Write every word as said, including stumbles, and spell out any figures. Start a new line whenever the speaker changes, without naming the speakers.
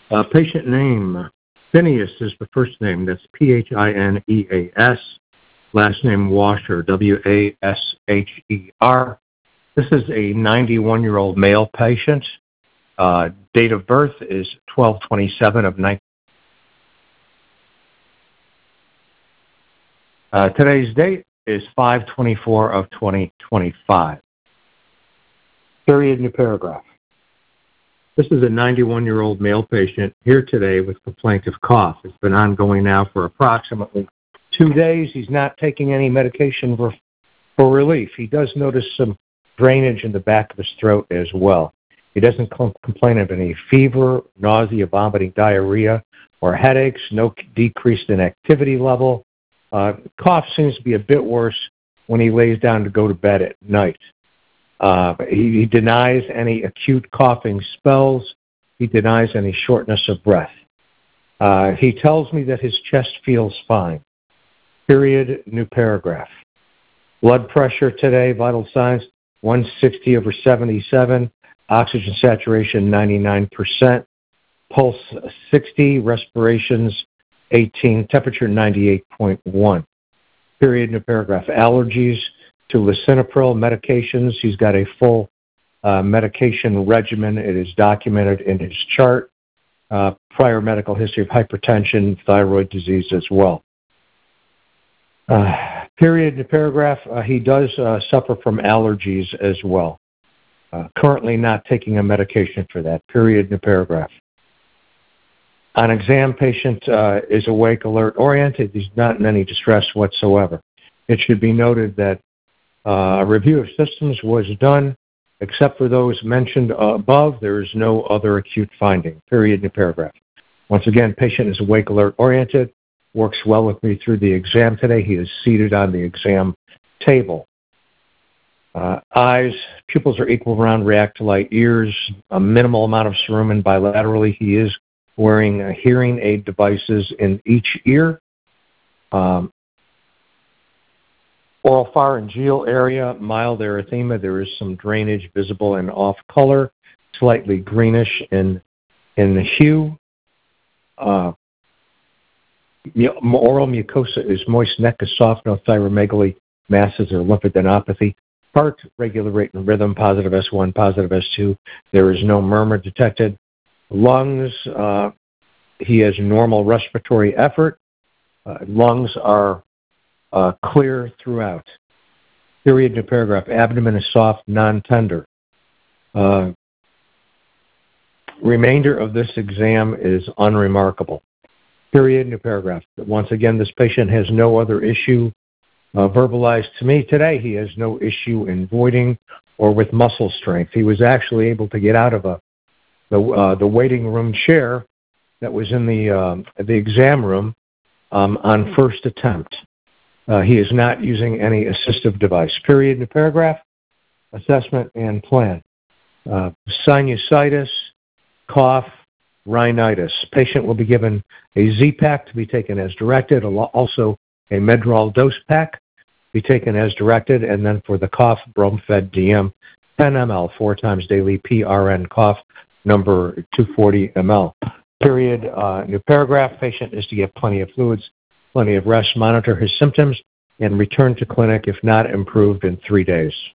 Uh, patient name, Phineas is the first name. That's P H I N E A S. Last name Washer, W A S H E R. This is a ninety-one-year-old male patient. Uh, date of birth is twelve twenty-seven of nineteen. Uh, today's date is five twenty-four of twenty twenty-five. Period, new paragraph. This is a ninety-one-year-old male patient here today with complaint of cough. It's been ongoing now for approximately two days. He's not taking any medication for, for relief. He does notice some drainage in the back of his throat as well. He doesn't com- complain of any fever, nausea, vomiting, diarrhea, or headaches, no decrease in activity level. Uh, cough seems to be a bit worse when he lays down to go to bed at night. Uh, he, he denies any acute coughing spells. He denies any shortness of breath. Uh, he tells me that his chest feels fine. Period, new paragraph. Blood pressure today, vital signs, one sixty over seventy-seven, oxygen saturation ninety-nine percent, pulse sixty, respirations eighteen, temperature ninety-eight point one. Period, new paragraph. Allergies to lisinopril medications. He's got a full uh, medication regimen. It is documented in his chart. Uh, prior medical history of hypertension, thyroid disease as well. Uh, period, new paragraph. Uh, he does uh, suffer from allergies as well. Uh, currently not taking a medication for that. Period, new paragraph. On exam, patient uh, is awake, alert, oriented. He's not in any distress whatsoever. It should be noted that uh, a review of systems was done. Except for those mentioned above, there is no other acute finding. Period, new paragraph. Once again, patient is awake, alert, oriented, works well with me through the exam today. He is seated on the exam table. Uh, eyes, pupils are equal, round, react to light. Ears, a minimal amount of cerumen bilaterally. He is wearing uh, hearing aid devices in each ear. Um, oropharyngeal area, mild erythema. There is some drainage visible and off color, slightly greenish in in hue. Uh, oral mucosa is moist, neck is soft, no thyromegaly, masses or lymphadenopathy. Heart, regular rate and rhythm, positive S one, positive S two. There is no murmur detected. Lungs, uh, he has normal respiratory effort. Uh, lungs are uh, clear throughout. Period, new paragraph. Abdomen is soft, non-tender. Uh, remainder of this exam is unremarkable. Period, new paragraph. Once again, this patient has no other issue uh, verbalized to me today. He has no issue in voiding or with muscle strength. He was actually able to get out of a the uh, the waiting room chair that was in the uh, the exam room um, on first attempt. Uh, he is not using any assistive device. Period, new paragraph. Assessment and plan. Uh, sinusitis, cough, rhinitis. Patient will be given a Z-Pak to be taken as directed, also a Medrol dose pack be taken as directed, and then for the cough, Bromfed D M, ten milliliters, four times daily, P R N cough, number two hundred forty milliliters. Period, uh, new paragraph. Patient is to get plenty of fluids, plenty of rest, monitor his symptoms, and return to clinic if not improved in three days.